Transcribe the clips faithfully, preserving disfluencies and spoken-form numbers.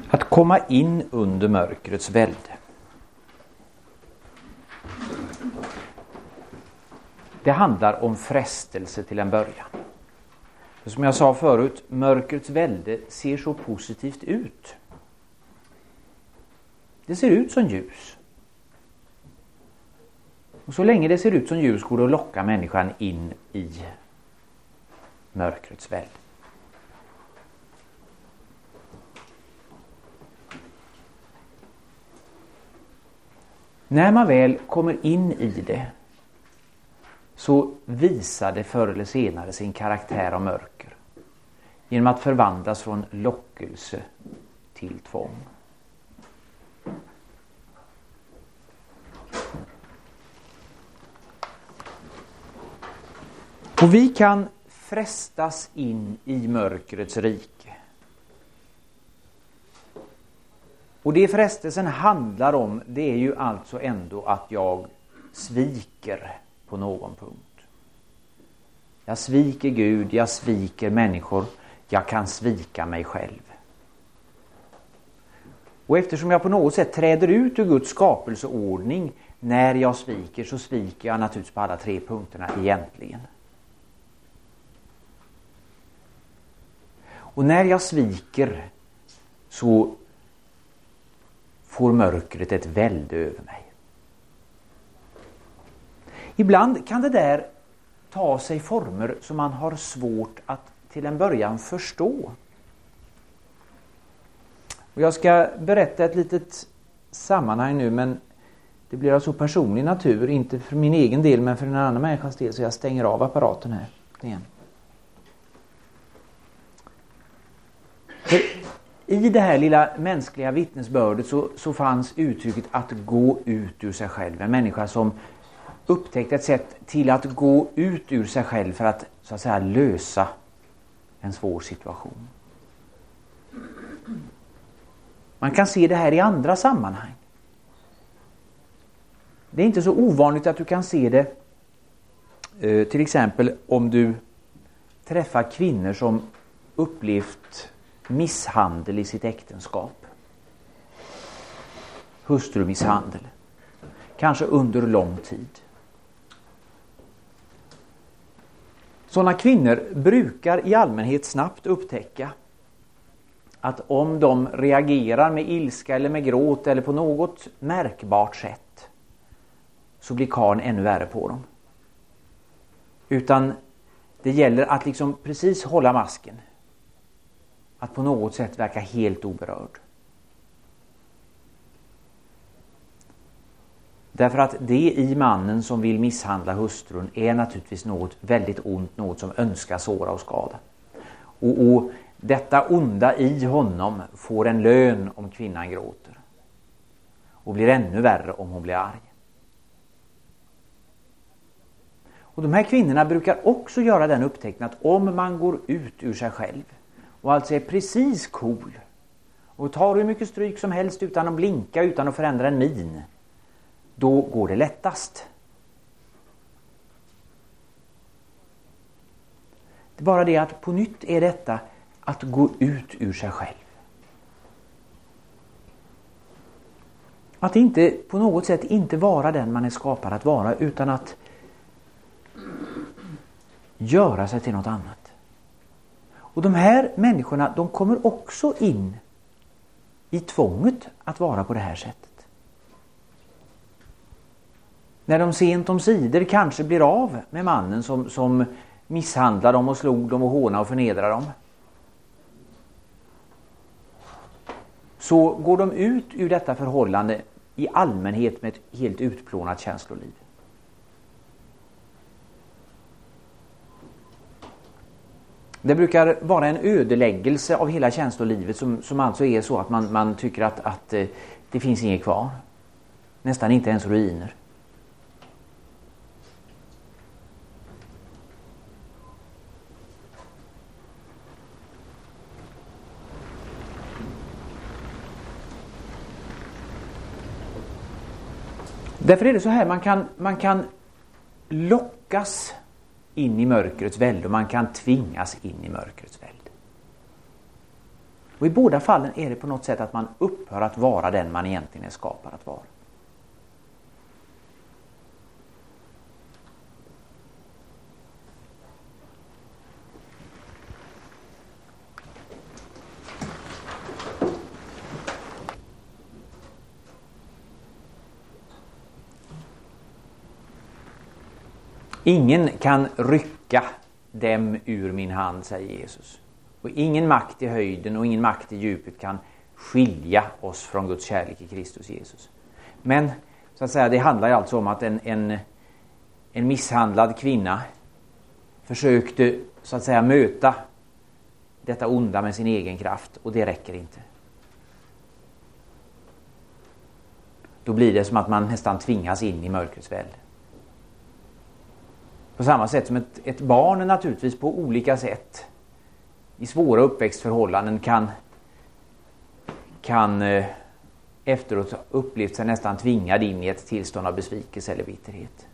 Att komma in under mörkrets välde. Det handlar om frestelse till en början. För som jag sa förut, mörkrets välde ser så positivt ut. Det ser ut som ljus. Och så länge det ser ut som ljus går det att locka människan in i mörkrets välde. När man väl kommer in i det så visar det förr eller senare sin karaktär av mörker genom att förvandlas från lockelse till tvång. Och vi kan frestas in i mörkrets rike. Och det frestelsen handlar om, det är ju alltså ändå att jag sviker på någon punkt. Jag sviker Gud, jag sviker människor, jag kan svika mig själv. Och eftersom jag på något sätt träder ut ur Guds skapelseordning när jag sviker, så sviker jag naturligtvis på alla tre punkterna egentligen. Och när jag sviker så får mörkret ett välde över mig. Ibland kan det där ta sig former som man har svårt att till en början förstå. Och jag ska berätta ett litet sammanhang nu, men det blir alltså personlig natur, inte för min egen del men för en annan människas del, så jag stänger av apparaten här igen. För i det här lilla mänskliga vittnesbördet så, så fanns uttrycket att gå ut ur sig själv. En människa som upptäckte ett sätt till att gå ut ur sig själv för att så att säga lösa en svår situation. Man kan se det här i andra sammanhang. Det är inte så ovanligt att du kan se det eh, till exempel om du träffar kvinnor som upplevt misshandel i sitt äktenskap. Hustrumisshandel. Kanske under lång tid. Sådana kvinnor brukar i allmänhet snabbt upptäcka att om de reagerar med ilska eller med gråt eller på något märkbart sätt, så blir karln ännu värre på dem. Utan det gäller att liksom precis hålla masken. Att på något sätt verka helt oberörd. Därför att det i mannen som vill misshandla hustrun är naturligtvis något väldigt ont, något som önskar såra och skada. Och, och detta onda i honom får en lön om kvinnan gråter. Och blir ännu värre om hon blir arg. Och de här kvinnorna brukar också göra den upptäckten att om man går ut ur sig själv och alltså är precis cool och tar hur mycket stryk som helst utan att blinka, utan att förändra en min, då går det lättast. Det är bara det att på nytt är detta att gå ut ur sig själv. Att inte på något sätt inte vara den man är skapad att vara, utan att göra sig till något annat. Och de här människorna, de kommer också in i tvånget att vara på det här sättet. När de sent om sidor kanske blir av med mannen som, som misshandlar dem och slog dem och hånar och förnedrar dem, så går de ut ur detta förhållande i allmänhet med ett helt utplånat känsloliv. Det brukar vara en ödeläggelse av hela känslolivet som, som alltså är så att man, man tycker att, att eh, det finns inget kvar. Nästan inte ens ruiner. Därför är det så här, man kan, man kan lockas in i mörkrets välde och man kan tvingas in i mörkrets välde. Och i båda fallen är det på något sätt att man upphör att vara den man egentligen är skapad att vara. Ingen kan rycka dem ur min hand, säger Jesus. Och ingen makt i höjden och ingen makt i djupet kan skilja oss från Guds kärlek i Kristus Jesus. Men så att säga, det handlar ju alltså om att en, en, en misshandlad kvinna försökte så att säga möta detta onda med sin egen kraft, och det räcker inte. Då blir det som att man nästan tvingas in i mörkrets välde. På samma sätt som ett, ett barn naturligtvis på olika sätt i svåra uppväxtförhållanden kan, kan eh, efteråt upplevt sig nästan tvingad in i ett tillstånd av besvikelse eller bitterhet.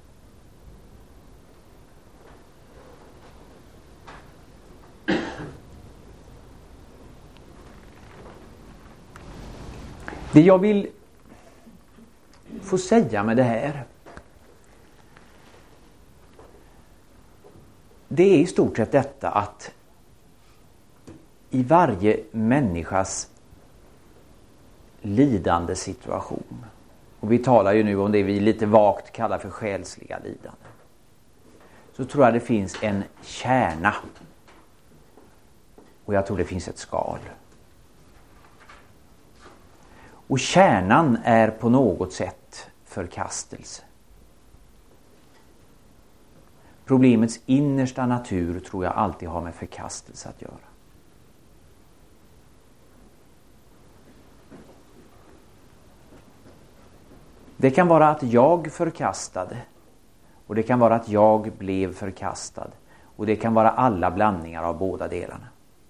Det jag vill få säga med det här, det är i stort sett detta att i varje människas lidande situation, och vi talar ju nu om det vi lite vagt kallar för själsliga lidande, så tror jag det finns en kärna, och jag tror det finns ett skal. Och kärnan är på något sätt förkastelse. Problemets innersta natur tror jag alltid har med förkastelse att göra. Det kan vara att jag förkastade, och det kan vara att jag blev förkastad, och det kan vara alla blandningar av båda delarna.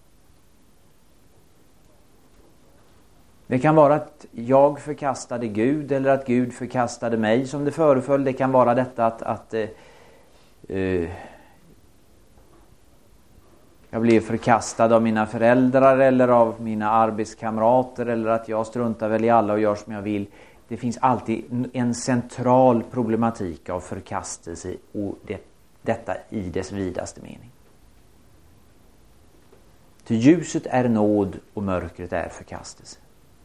Det kan vara att jag förkastade Gud eller att Gud förkastade mig som det föreföll. Det kan vara detta att, att eh, eh, jag blev förkastad av mina föräldrar eller av mina arbetskamrater, eller att jag struntar väl i alla och gör som jag vill. Det finns alltid en central problematik av förkastelse, och det, detta i dess vidaste mening. Till ljuset är nåd och mörkret är förkastelse.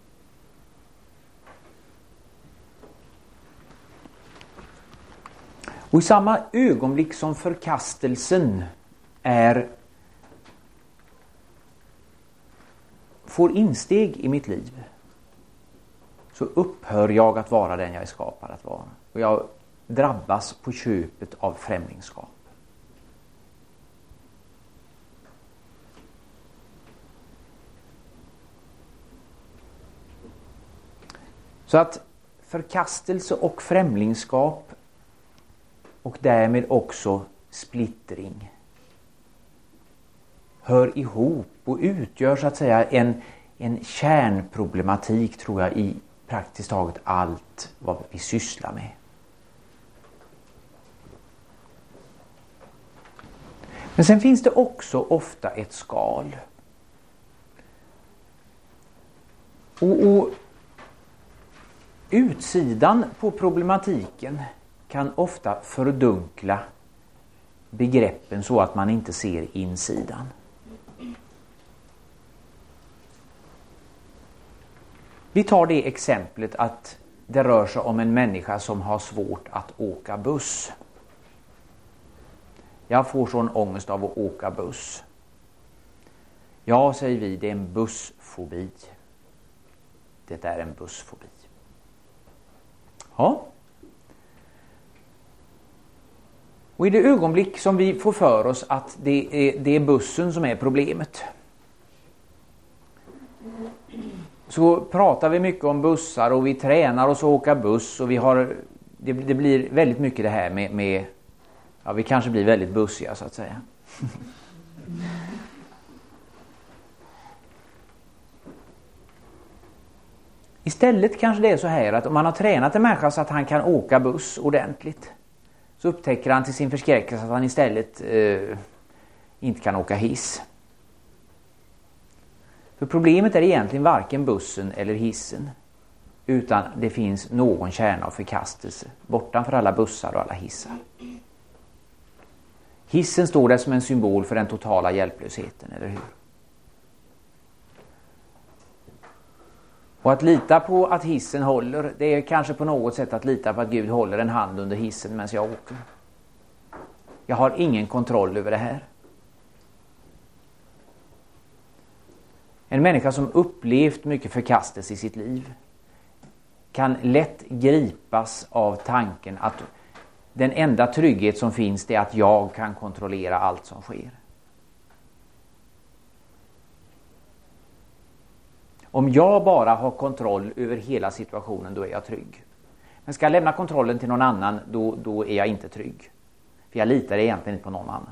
Och i samma ögonblick som förkastelsen är får insteg i mitt liv, så upphör jag att vara den jag är skapad att vara. Och jag drabbas på köpet av främlingskap. Så att förkastelse och främlingskap, och därmed också splittring, hör ihop och utgör så att säga en, en kärnproblematik, tror jag, i praktiskt taget allt vad vi sysslar med. Men sen finns det också ofta ett skal. Och, och utsidan på problematiken kan ofta fördunkla begreppen så att man inte ser insidan. Vi tar det exemplet att det rör sig om en människa som har svårt att åka buss. Jag får sån ångest av att åka buss. Ja, säger vi, det är en bussfobi. Det är en bussfobi. Ja. Och i det ögonblick som vi får för oss att det är, det är bussen som är problemet, så pratar vi mycket om bussar och vi tränar oss att åka buss, och vi har, det, det blir väldigt mycket det här med, med ja, vi kanske blir väldigt bussiga så att säga. Istället kanske det är så här att om man har tränat en människa så att han kan åka buss ordentligt, så upptäcker han till sin förskräckelse att han istället eh, inte kan åka hiss. För problemet är egentligen varken bussen eller hissen, utan det finns någon kärna av förkastelse bortanför alla bussar och alla hissar. Hissen står där som en symbol för den totala hjälplösheten, eller hur? Och att lita på att hissen håller, det är kanske på något sätt att lita på att Gud håller en hand under hissen medan jag åker. Jag har ingen kontroll över det här. En människa som upplevt mycket förkastelse i sitt liv kan lätt gripas av tanken att den enda trygghet som finns, det är att jag kan kontrollera allt som sker. Om jag bara har kontroll över hela situationen, då är jag trygg. Men ska jag lämna kontrollen till någon annan, då, då är jag inte trygg. För jag litar egentligen inte på någon annan.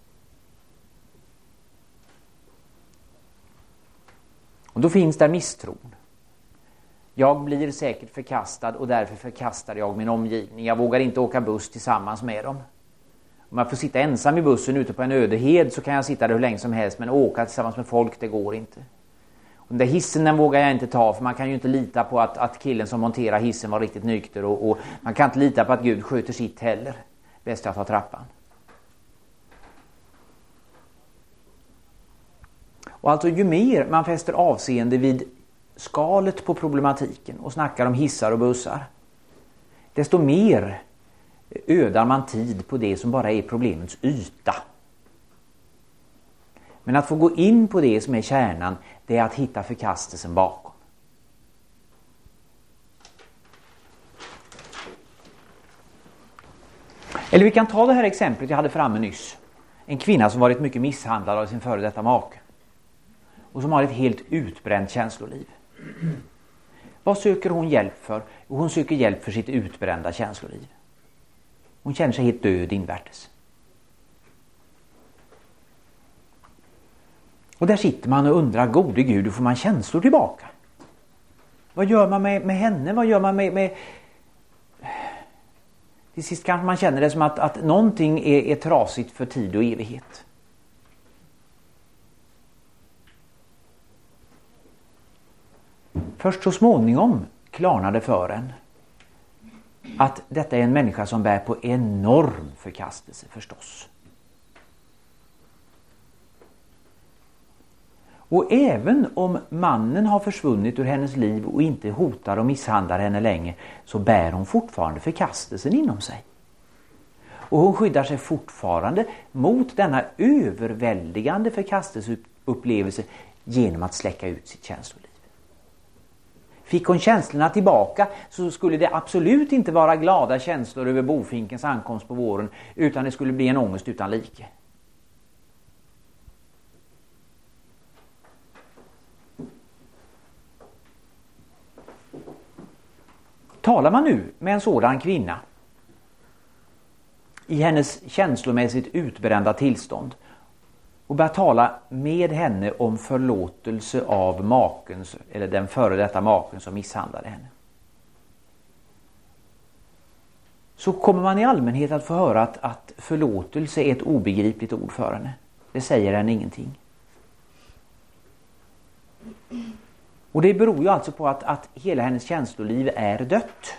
Och då finns där misstron. Jag blir säkert förkastad och därför förkastar jag min omgivning. Jag vågar inte åka buss tillsammans med dem. Om jag får sitta ensam i bussen ute på en öde hed så kan jag sitta där hur länge som helst, men åka tillsammans med folk, det går inte. Och den där hissen, den vågar jag inte ta, för man kan ju inte lita på att, att killen som monterar hissen var riktigt nykter, och, och man kan inte lita på att Gud sköter sitt heller. Bäst jag tar trappan. Och alltså ju mer man fäster avseende vid skalet på problematiken och snackar om hissar och bussar, desto mer ödar man tid på det som bara är problemets yta. Men att få gå in på det som är kärnan, det är att hitta förkastelsen bakom. Eller vi kan ta det här exemplet jag hade framme nyss. En kvinna som varit mycket misshandlad av sin före detta make. Och som har ett helt utbränt känsloliv. Vad söker hon hjälp för? Hon söker hjälp för sitt utbrända känsloliv. Hon känner sig helt död invärtes. Och där sitter man och undrar, gode Gud, hur får man känslor tillbaka? Vad gör man med, med henne? Vad gör man med... med... Till sist kanske man känner det som att, att någonting är, är trasigt för tid och evighet. Först så småningom klarnade för en att detta är en människa som bär på enorm förkastelse förstås. Och även om mannen har försvunnit ur hennes liv och inte hotar och misshandlar henne länge, så bär hon fortfarande förkastelsen inom sig. Och hon skyddar sig fortfarande mot denna överväldigande förkastelseupplevelse genom att släcka ut sitt känsloliv. Fick hon känslorna tillbaka, så skulle det absolut inte vara glada känslor över bofinkens ankomst på våren, utan det skulle bli en ångest utan like. Talar man nu med en sådan kvinna i hennes känslomässigt utbrända tillstånd och börjar tala med henne om förlåtelse av makens eller den före detta maken som misshandlade henne, så kommer man i allmänhet att få höra att, att förlåtelse är ett obegripligt ord för henne. Det säger henne ingenting. Och det beror ju alltså på att, att hela hennes känsloliv är dött.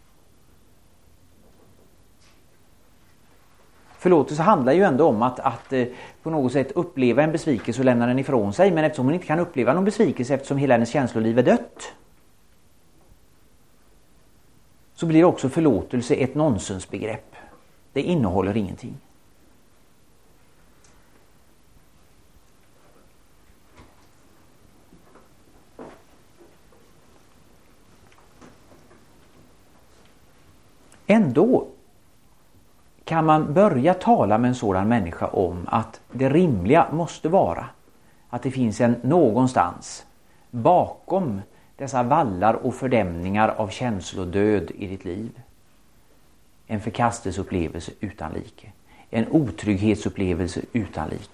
Förlåtelse handlar ju ändå om att, att eh, på något sätt uppleva en besvikelse och lämna den ifrån sig. Men eftersom hon inte kan uppleva någon besvikelse eftersom hela hennes känsloliv är dött, så blir också förlåtelse ett nonsensbegrepp. Det innehåller ingenting. Ändå kan man börja tala med en sådan människa om att det rimliga måste vara att det finns en någonstans bakom dessa vallar och fördämningar av känslodöd i ditt liv en förkastelseupplevelse utan like, en otrygghetsupplevelse utan like.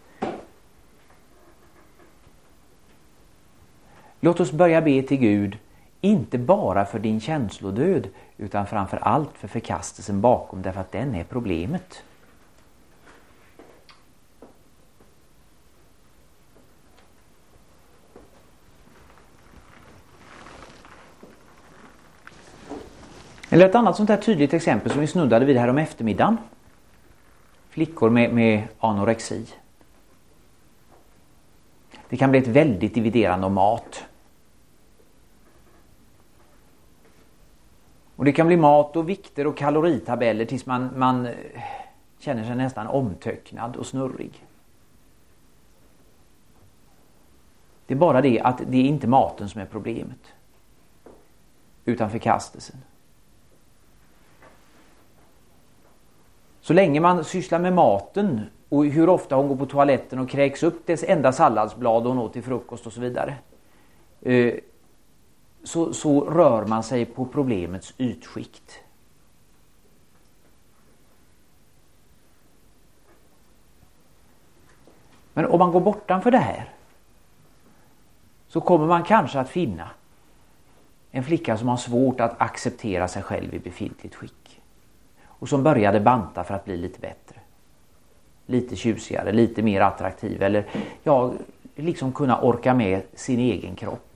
Låt oss börja be till Gud, inte bara för din känslodöd, utan framför allt för förkastelsen bakom, därför att den är problemet. Eller ett annat sånt här tydligt exempel som vi snuddade vid här om eftermiddagen. Flickor med, med anorexi. Det kan bli ett väldigt dividerande om mat. Och det kan bli mat och vikter och kaloritabeller tills man, man känner sig nästan omtöcknad och snurrig. Det är bara det att det är inte maten som är problemet, utan förkastelsen. Så länge man sysslar med maten och hur ofta hon går på toaletten och kräks upp det enda salladsblad hon åt till frukost och så vidare, så, så rör man sig på problemets ytskikt. Men om man går bortanför det här, så kommer man kanske att finna en flicka som har svårt att acceptera sig själv i befintligt skick. Och som började banta för att bli lite bättre. Lite tjusigare, lite mer attraktiv. Eller ja, liksom kunna orka med sin egen kropp.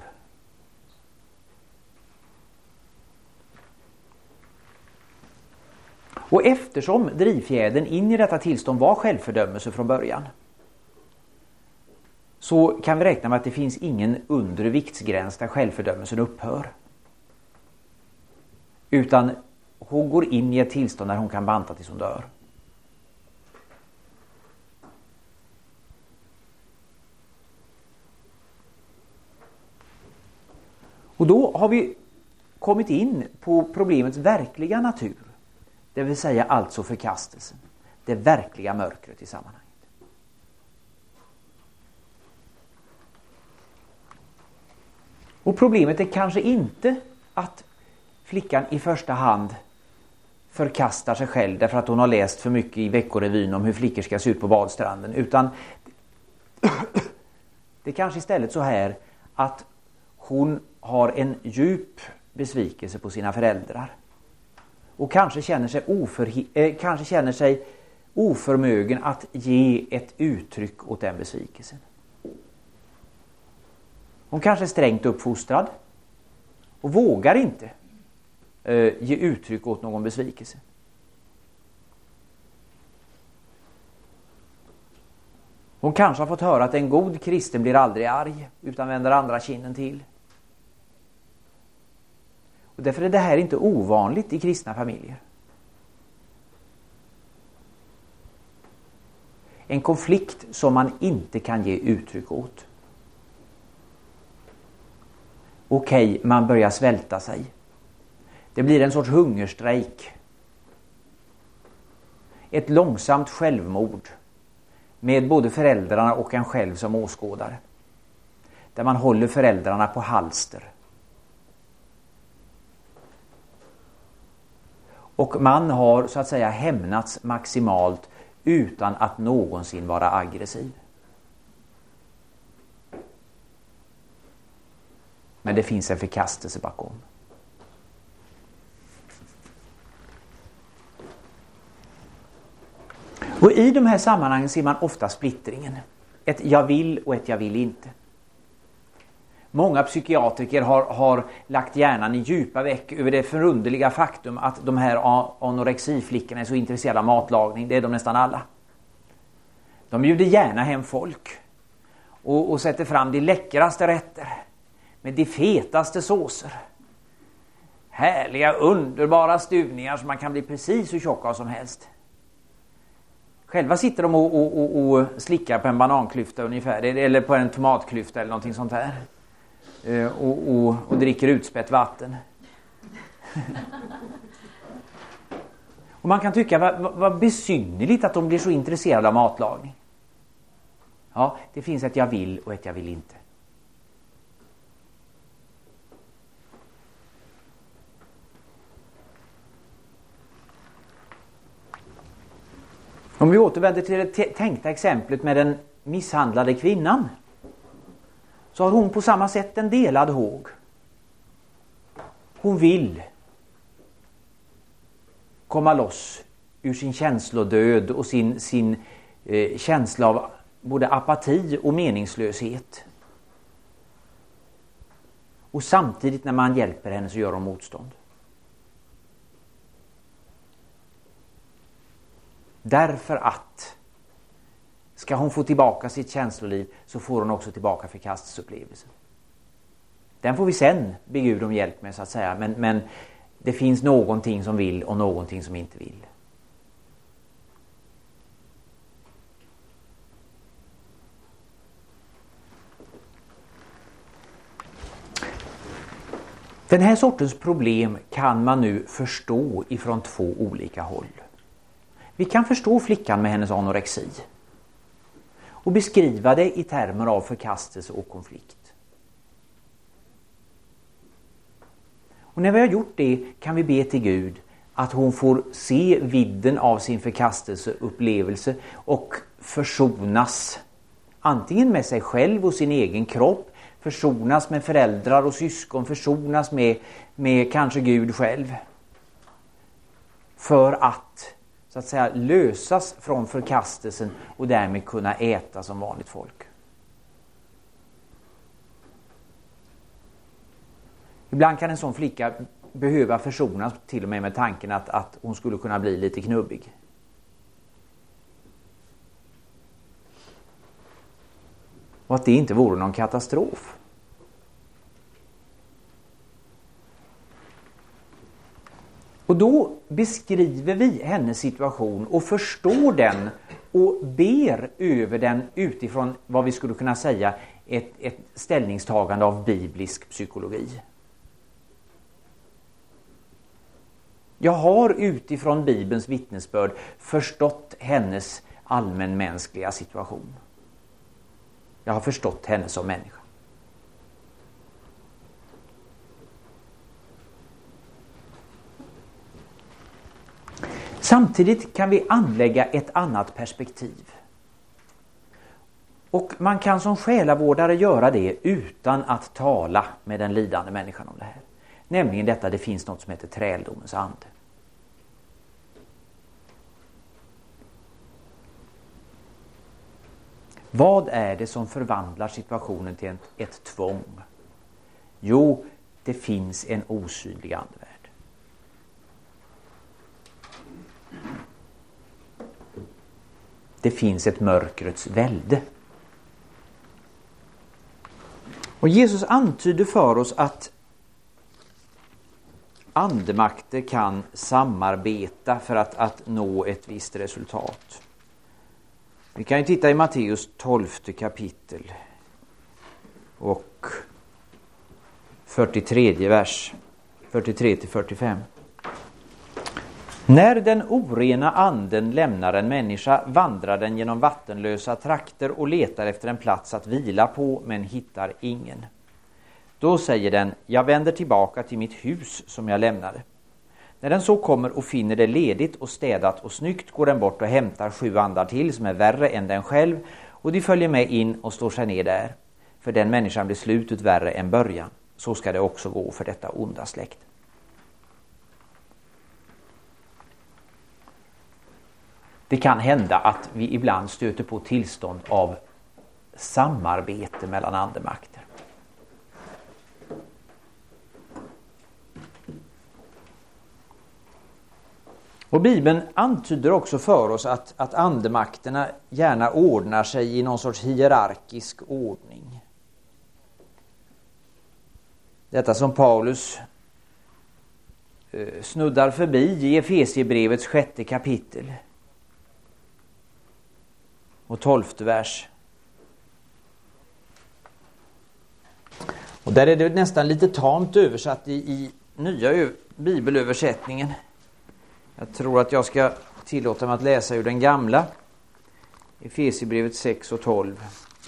Och eftersom drivfjädern in i detta tillstånd var självfördömelse från början, så kan vi räkna med att det finns ingen undre viktsgräns där självfördömelsen upphör. Utan hon går in i ett tillstånd där hon kan banta tills hon dör. Och då har vi kommit in på problemets verkliga natur. Det vill säga alltså förkastelsen. Det verkliga mörkret i sammanhanget. Och problemet är kanske inte att flickan i första hand förkastar sig själv därför att hon har läst för mycket i Veckorevyn om hur flickor ska se ut på badstranden, utan det är kanske istället så här att hon har en djup besvikelse på sina föräldrar och kanske känner sig, oförhi- eh, kanske känner sig oförmögen att ge ett uttryck åt den besvikelsen. Hon kanske är strängt uppfostrad och vågar inte eh, ge uttryck åt någon besvikelse. Hon kanske har fått höra att en god kristen blir aldrig arg utan vänder andra kinden till. Och därför är det här inte ovanligt i kristna familjer. En konflikt som man inte kan ge uttryck åt. Okej, man börjar svälta sig. Det blir en sorts hungerstrejk. Ett långsamt självmord med både föräldrarna och en själv som åskådare. Där man håller föräldrarna på halster. Och man har så att säga hämnats maximalt utan att någonsin vara aggressiv. Men det finns en förkastelse bakom. Och i de här sammanhangen ser man ofta splittringen. Ett jag vill och ett jag vill inte. Många psykiatriker har, har lagt hjärnan i djupa veck över det förunderliga faktum att de här anorexiflickorna är så intresserade av matlagning. Det är de nästan alla. De bjuder gärna hem folk och, och sätter fram de läckraste rätter med de fetaste såser. Härliga, underbara stuvningar som man kan bli precis hur tjock av som helst. Själva sitter de och, och, och, och slickar på en bananklyfta ungefär, eller på en tomatklyfta eller någonting sånt där. Och, och, och dricker utspätt vatten. Och man kan tycka vad, vad besynnerligt att de blir så intresserade av matlagning. Ja, det finns ett jag vill och ett jag vill inte. Om vi återvänder till det t- tänkta exemplet med den misshandlade kvinnan, så har hon på samma sätt en delad håg. Hon vill komma loss ur sin känslodöd och sin, sin eh, känsla av både apati och meningslöshet. Och samtidigt när man hjälper henne så gör hon motstånd. Därför att ska hon få tillbaka sitt känsloliv så får hon också tillbaka förkastelseupplevelsen. Den får vi sen be Gud om hjälp med så att säga. Men, men det finns någonting som vill och någonting som inte vill. Den här sortens problem kan man nu förstå ifrån två olika håll. Vi kan förstå flickan med hennes anorexi och beskriva det i termer av förkastelse och konflikt. Och när vi har gjort det kan vi be till Gud att hon får se vidden av sin förkastelseupplevelse och försonas antingen med sig själv och sin egen kropp, försonas med föräldrar och syskon, försonas med, med kanske Gud själv. För att så att säga lösas från förkastelsen och därmed kunna äta som vanligt folk. Ibland kan en sån flicka behöva försonas till och med med tanken att, att hon skulle kunna bli lite knubbig. Och att det inte vore någon katastrof. Och då beskriver vi hennes situation och förstår den och ber över den utifrån vad vi skulle kunna säga ett, ett ställningstagande av biblisk psykologi. Jag har utifrån Bibelns vittnesbörd förstått hennes allmänmänskliga situation. Jag har förstått henne som människa. Samtidigt kan vi anlägga ett annat perspektiv. Och man kan som själavårdare göra det utan att tala med den lidande människan om det här. Nämligen detta, det finns något som heter träldomens ande. Vad är det som förvandlar situationen till ett, ett tvång? Jo, det finns en osynlig andevärld. Det finns ett mörkrets välde. Och Jesus antyder för oss att andemakter kan samarbeta för att, att nå ett visst resultat. Vi kan ju titta i Matteus tolfte kapitel och fyrtiotredje vers, fyrtiotre till fyrtiofem. När den orena anden lämnar en människa vandrar den genom vattenlösa trakter och letar efter en plats att vila på men hittar ingen. Då säger den, jag vänder tillbaka till mitt hus som jag lämnade. När den så kommer och finner det ledigt och städat och snyggt går den bort och hämtar sju andar till som är värre än den själv och de följer med in och står sig ner där. För den människan blir slutet värre än början. Så ska det också gå för detta onda släkt. Det kan hända att vi ibland stöter på tillstånd av samarbete mellan andemakter. Och Bibeln antyder också för oss att, att andemakterna gärna ordnar sig i någon sorts hierarkisk ordning. Detta som Paulus eh, snuddar förbi i Efesierbrevets sjätte kapitel och tolfte vers. Och där är det nästan lite tamt översatt i, i nya bibelöversättningen. Jag tror att jag ska tillåta mig att läsa ur den gamla. Efesierbrevet sex och tolv.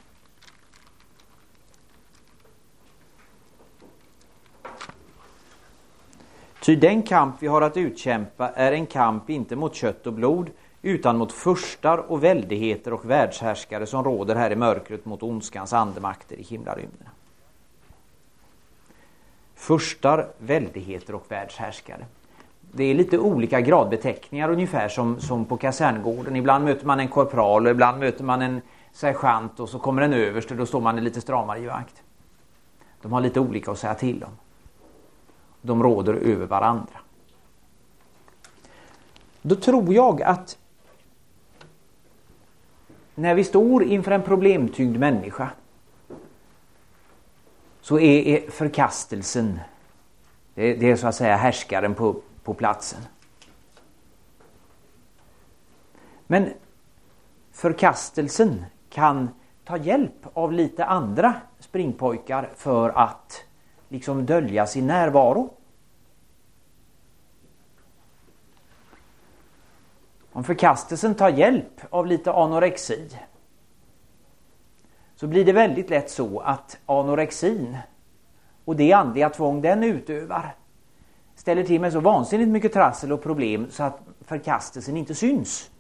Ty den kamp vi har att utkämpa är en kamp inte mot kött och blod utan mot furstar och väldigheter och världshärskare som råder här i mörkret mot ondskans andemakter i himlarymderna. Furstar, väldigheter och världshärskare. Det är lite olika gradbeteckningar ungefär som, som på kaserngården. Ibland möter man en korpral och ibland möter man en sergeant och så kommer en överste och då står man lite stramare i vakt. De har lite olika att säga till om. De råder över varandra. Då tror jag att när vi står inför en problemtyngd människa så är, är förkastelsen, det, det är så att säga härskaren på, på platsen. Men förkastelsen kan ta hjälp av lite andra springpojkar för att liksom dölja sin närvaro. Om förkastelsen tar hjälp av lite anorexi så blir det väldigt lätt så att anorexin och det andliga tvång den utövar ställer till med så vansinnigt mycket trassel och problem så att förkastelsen inte syns.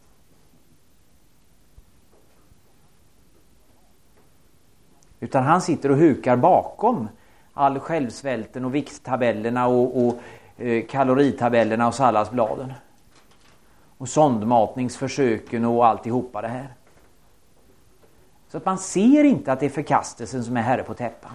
Utan han sitter och hukar bakom all självsvälten och vikttabellerna och, och eh, kaloritabellerna och salladsbladen. Och sondmatningsförsöken och alltihopa det här. Så att man ser inte att det är förkastelsen som är herre på täppan.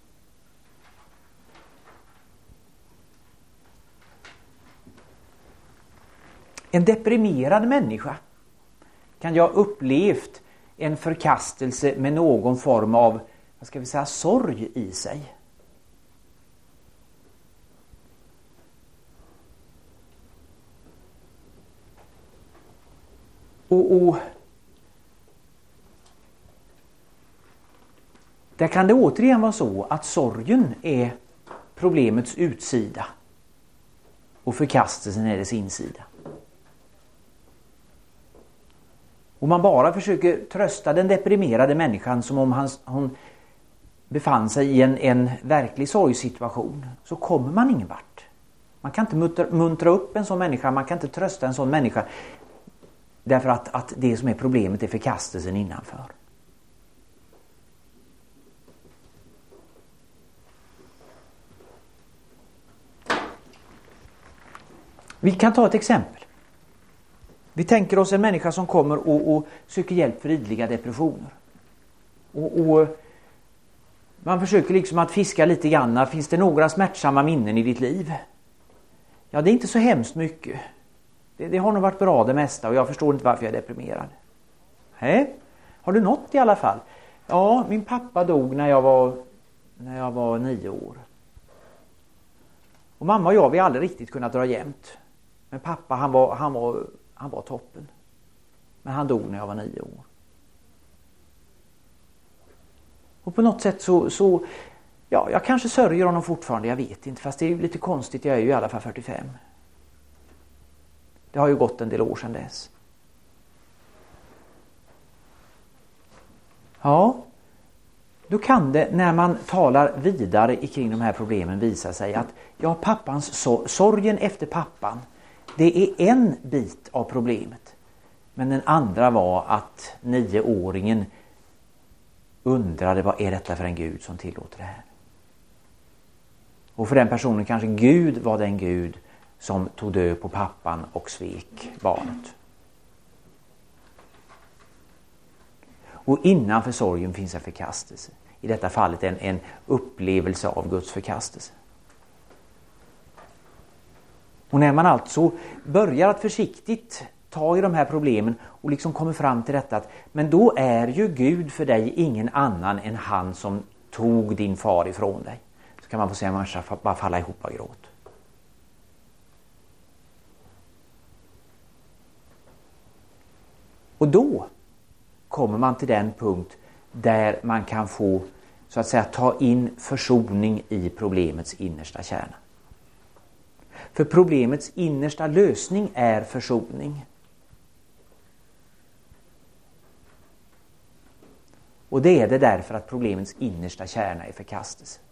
En deprimerad människa kan jag ha upplevt en förkastelse med någon form av, vad ska vi säga, sorg i sig. Och, och där kan det återigen vara så att sorgen är problemets utsida och förkastelsen är dess insida. Och man bara försöker trösta den deprimerade människan som om han, hon befann sig i en, en verklig sorgsituation, så kommer man ingen vart. Man kan inte muntra, muntra upp en sån människa, man kan inte trösta en sån människa därför att, att det som är problemet är förkastelsen innanför. Vi kan ta ett exempel. Vi tänker oss en människa som kommer och, och söker hjälp för ideliga depressioner. Och, och man försöker liksom att fiska lite grann. Finns det några smärtsamma minnen i ditt liv? Ja, det är inte så hemskt mycket. Det, det har nog varit bra det mesta och jag förstår inte varför jag är deprimerad. Hej? Har du något i alla fall? Ja, min pappa dog när jag var, när jag var nio år. Och mamma och jag, vi har aldrig riktigt kunnat dra jämnt. Men pappa, han var, han var, han var toppen. Men han dog när jag var nio år. Och på något sätt så, så ja, jag kanske sörjer honom fortfarande, jag vet inte. Fast det är ju lite konstigt, jag är ju i alla fall fyrtiofem. Det har ju gått en del år sedan dess. Ja, då kan det när man talar vidare kring de här problemen visa sig att ja, pappans sor- sorgen efter pappan, det är en bit av problemet. Men den andra var att nioåringen undrade, vad är detta för en Gud som tillåter det här? Och för den personen kanske Gud var den Gud som tog död på pappan och svek barnet. Och innanför sorgen finns en förkastelse. I detta fallet en, en upplevelse av Guds förkastelse. Och när man alltså börjar att försiktigt ta i de här problemen och liksom kommer fram till detta att men då är ju Gud för dig ingen annan än han som tog din far ifrån dig. Så kan man få se en människa bara falla ihop av gråt. Och då kommer man till den punkt där man kan få så att säga ta in försoning i problemets innersta kärna. För problemets innersta lösning är försoning. Och det är det därför att problemets innersta kärna är förkastelse.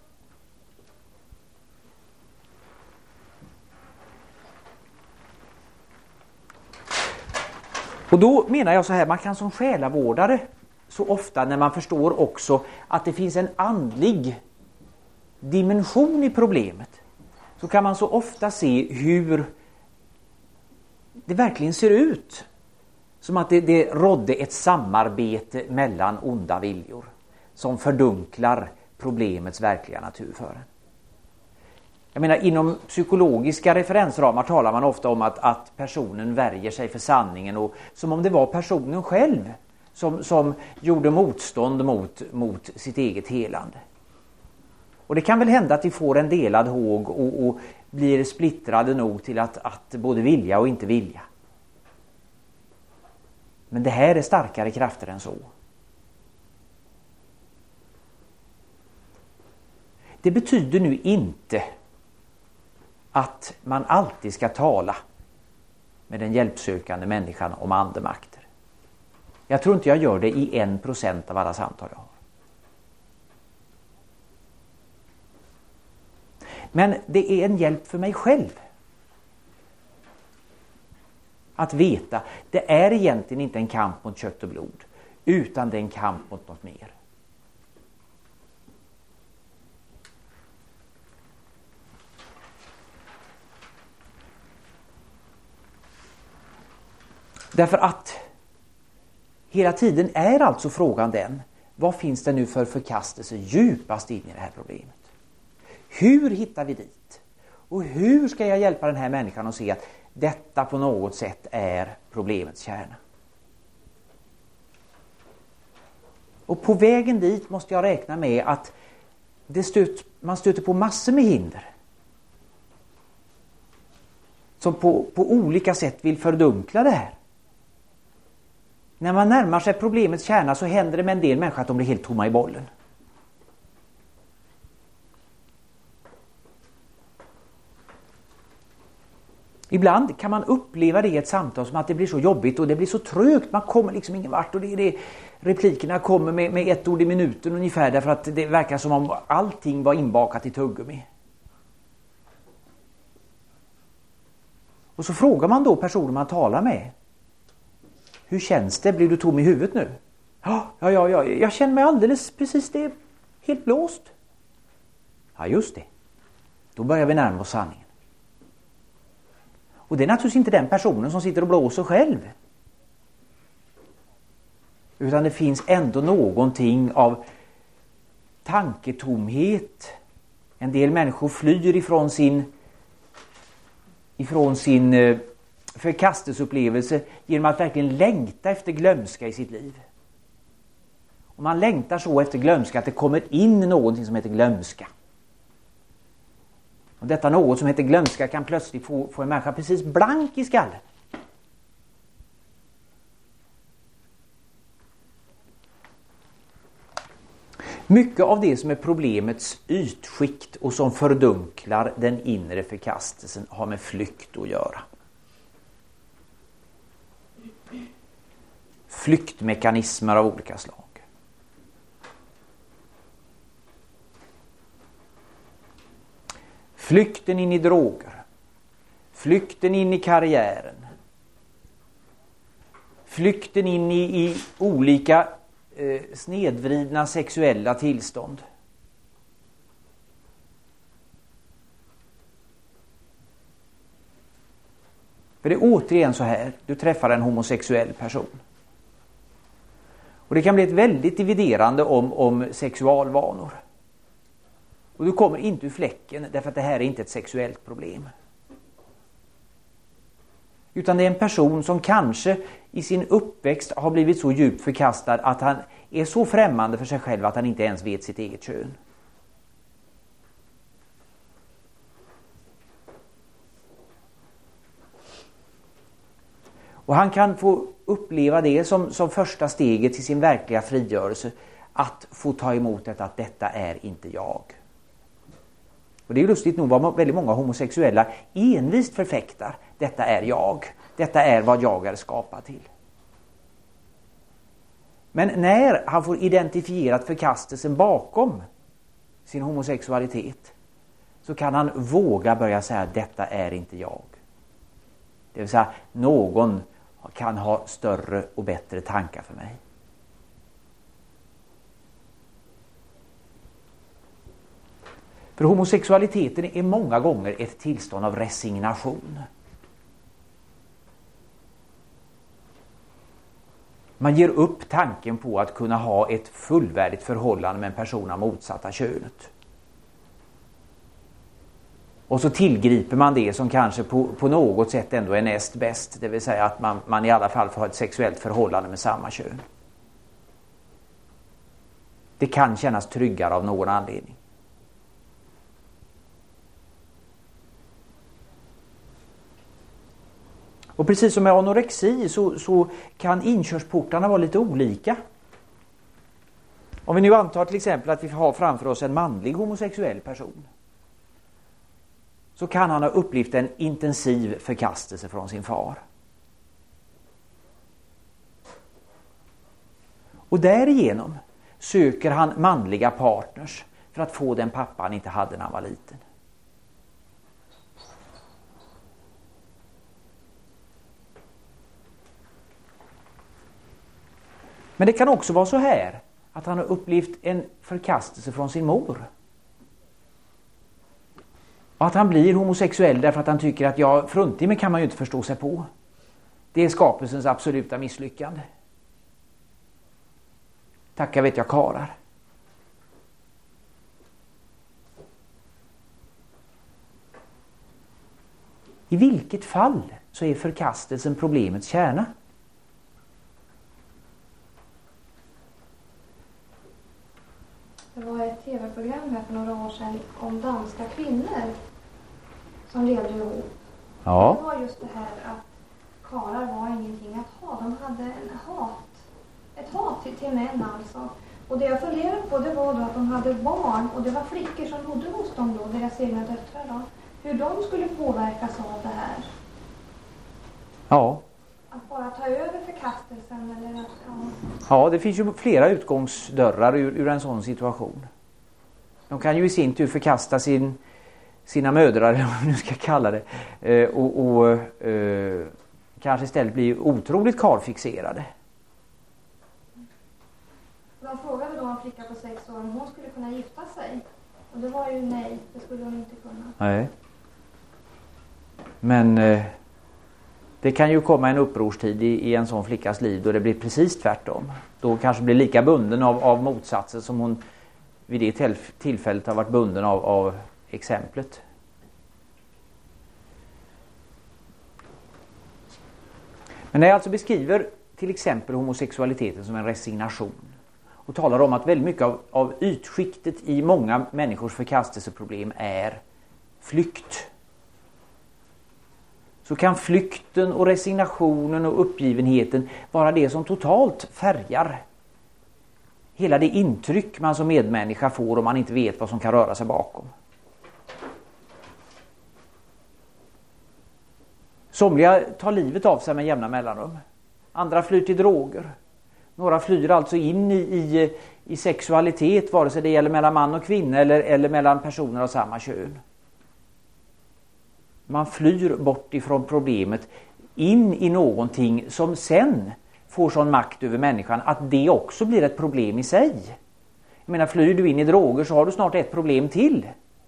Och då menar jag så här, man kan som själavårdare så ofta när man förstår också att det finns en andlig dimension i problemet, så kan man så ofta se hur det verkligen ser ut. Som att det, det rådde ett samarbete mellan onda viljor som fördunklar problemets verkliga natur för en. Jag menar, inom psykologiska referensramar talar man ofta om att, att personen värjer sig för sanningen, och som om det var personen själv som, som gjorde motstånd mot, mot sitt eget helande. Och det kan väl hända att vi får en delad håg och, och blir splittrade nog till att, att både vilja och inte vilja. Men det här är starkare krafter än så. Det betyder nu inte att man alltid ska tala med den hjälpsökande människan om andemakter. Jag tror inte jag gör det i en procent av alla samtal jag har. Men det är en hjälp för mig själv att veta, det är egentligen inte en kamp mot kött och blod, utan det är en kamp mot något mer. Därför att hela tiden är alltså frågan den, vad finns det nu för förkastelse djupast in i det här problemet? Hur hittar vi dit? Och hur ska jag hjälpa den här människan att se att detta på något sätt är problemets kärna? Och på vägen dit måste jag räkna med att det stöt, man stöter på massor med hinder. Som på, på olika sätt vill fördunkla det här. När man närmar sig problemets kärna så händer det med en del människor att de blir helt tomma i bollen. Ibland kan man uppleva det i ett samtal som att det blir så jobbigt och det blir så trögt. Man kommer liksom ingen vart och det är det, replikerna kommer med, med ett ord i minuten ungefär därför att det verkar som om allting var inbakat i tuggummi. Och så frågar man då personer man talar med. Hur känns det? Blir du tom i huvudet nu? Ja, ja, ja, ja. Jag känner mig alldeles precis det. Helt blåst. Ja, just det. Då börjar vi närma oss sanningen. Och det är naturligtvis inte den personen som sitter och blåser själv. Utan det finns ändå någonting av tanketomhet. En del människor flyr ifrån sin, ifrån sin eh, förkastelseupplevelse genom att verkligen längta efter glömska i sitt liv. Och man längtar så efter glömska att det kommer in någonting som heter glömska. Och detta något som heter glömska kan plötsligt få, få en människa precis blank i skallen. Mycket av det som är problemets ytskikt och som fördunklar den inre förkastelsen har med flykt att göra. Flyktmekanismer av olika slag. Flykten in i droger. Flykten in i karriären. Flykten in i, i olika eh, snedvridna sexuella tillstånd. För det är återigen så här, du träffar en homosexuell person. Och det kan bli ett väldigt dividerande om, om sexualvanor. Och du kommer inte ur fläcken därför att det här är inte ett sexuellt problem. Utan det är en person som kanske i sin uppväxt har blivit så djupt förkastad att han är så främmande för sig själv att han inte ens vet sitt eget kön. Och han kan få uppleva det som, som första steget till sin verkliga frigörelse. Att få ta emot detta, att detta är inte jag. Och det är lustigt nog vad väldigt många homosexuella envist förfäktar. Detta är jag. Detta är vad jag är skapad till. Men när han får identifierat förkastelsen bakom sin homosexualitet så kan han våga börja säga att detta är inte jag. Det vill säga någon kan ha större och bättre tankar för mig. För homosexualiteten är många gånger ett tillstånd av resignation. Man ger upp tanken på att kunna ha ett fullvärdigt förhållande med en person av motsatta könet. Och så tillgriper man det som kanske på, på något sätt ändå är näst bäst. Det vill säga att man, man i alla fall får ha ett sexuellt förhållande med samma kön. Det kan kännas tryggare av någon anledning. Och precis som med anorexi så, så kan inkörsportarna vara lite olika. Om vi nu antar till exempel att vi har framför oss en manlig homosexuell person, så kan han ha upplevt en intensiv förkastelse från sin far. Och därigenom söker han manliga partners för att få den pappa han inte hade när han var liten. Men det kan också vara så här att han har upplevt en förkastelse från sin mor. Och att han blir homosexuell därför att han tycker att ja, fruntimmer kan man ju inte förstå sig på. Det är skapelsens absoluta misslyckande. Tacka vet jag karar. I vilket fall så är förkastelsen problemets kärna. Det var ett tv-program här för några år sedan om danska kvinnor som levde ihop. Ja. Det var just det här att karar var ingenting att ha. De hade en hat. Ett hat till, till män alltså. Och det jag funderade på det var då att de hade barn och det var flickor som bodde hos dem då, deras egna döttrar då. Hur de skulle påverkas av det här. Ja. Att bara ta över förkastelsen eller att, ja. Ja, det finns ju flera utgångsdörrar ur, ur en sån situation. De kan ju i sin tur förkasta sin, sina mödrar, eller vad man nu ska kalla det. Eh, och och eh, kanske istället bli otroligt karlfixerade. De frågade då en flicka på sex år om hon skulle kunna gifta sig. Och det var ju nej, det skulle hon inte kunna. Nej. Men eh, det kan ju komma en upprorstid i, i en sån flickas liv då det blir precis tvärtom. Då kanske blir lika bunden av, av motsatsen som hon vid det tillf- tillfället har varit bunden av, av exemplet. Men när jag alltså beskriver till exempel homosexualiteten som en resignation och talar om att väldigt mycket av, av ytskiktet i många människors förkastelseproblem är flykt, så kan flykten och resignationen och uppgivenheten vara det som totalt färgar hela det intryck man som medmänniska får om man inte vet vad som kan röra sig bakom. Somliga tar livet av sig med jämna mellanrum. Andra flyr till droger. Några flyr alltså in i, i, i sexualitet, vare sig det gäller mellan man och kvinna eller, eller mellan personer av samma kön. Man flyr bort ifrån problemet in i någonting som sen får sån makt över människan att det också blir ett problem i sig. Jag menar, flyr du in i droger så har du snart ett problem till.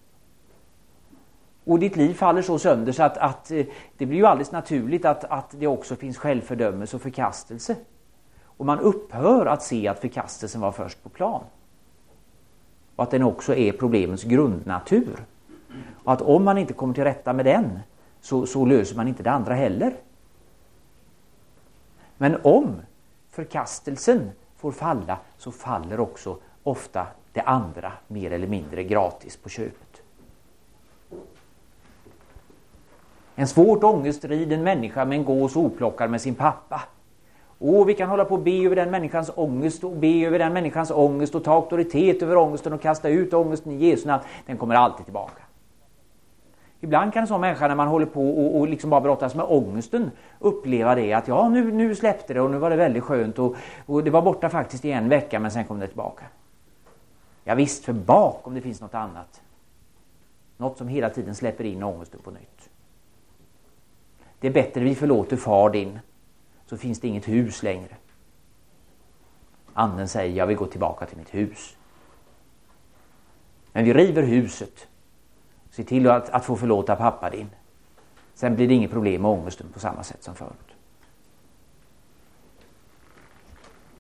Och ditt liv faller så sönder så att, att det blir ju alldeles naturligt att, att det också finns självfördömelse och förkastelse. Och man upphör att se att förkastelsen var först på plan. Och att den också är problemets grundnatur. Och att om man inte kommer till rätta med den så, så löser man inte det andra heller. Men om förkastelsen får falla så faller också ofta det andra mer eller mindre gratis på köpet. En svårt ångestriden människa med en gås oplockar med sin pappa. Och vi kan hålla på och be över den människans ångest och be över den människans ångest och ta auktoritet över ångesten och kasta ut ångesten i Jesu namn. Den kommer alltid tillbaka. Ibland kan en sån människa när man håller på och, och liksom bara brottas med ångesten uppleva det att ja, nu, nu släppte det och nu var det väldigt skönt och, och det var borta faktiskt i en vecka men sen kom det tillbaka. Ja visst, för bakom det finns något annat. Något som hela tiden släpper in ångesten på nytt. Det är bättre vi förlåter far din, så finns det inget hus längre. Anden säger, jag vill gå tillbaka till mitt hus. Men vi river huset. Se till att, att få förlåta pappa din. Sen blir det inget problem med ångesten på samma sätt som förut.